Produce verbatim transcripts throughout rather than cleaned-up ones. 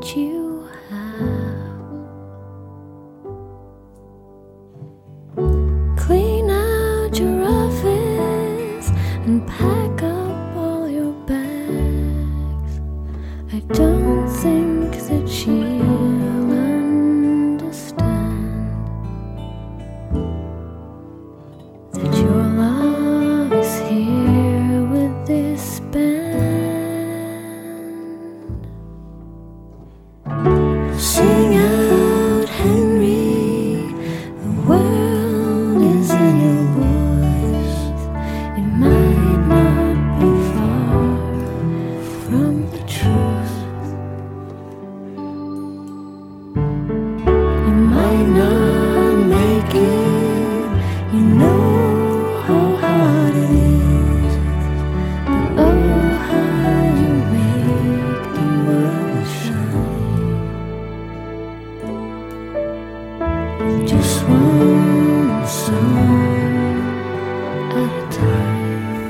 what you have. Clean out your office and pack up all your bags. I don't think that she'll understand that your love is here with this band. Sing out, Henry, the world is in your voice. It might not be far from the truth. You might not make it, you know how hard it is, but oh, how you make the world shine. Just one song at a time.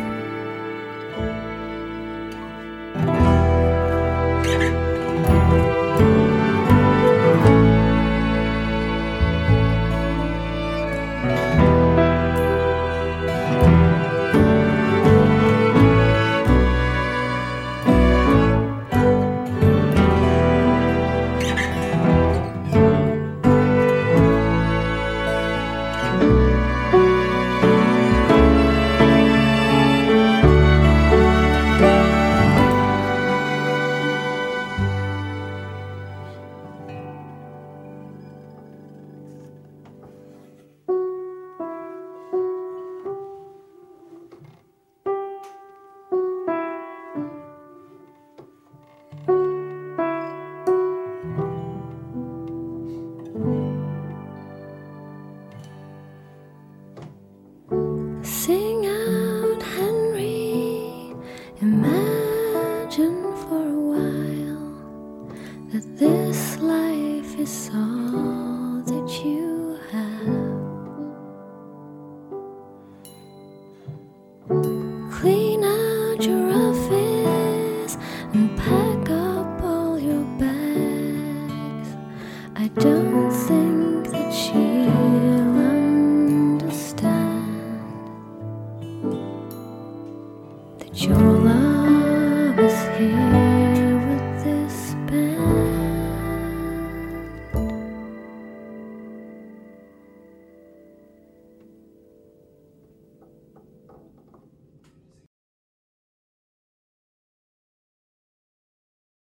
Sing out, Henry, imagine for a while that this life is all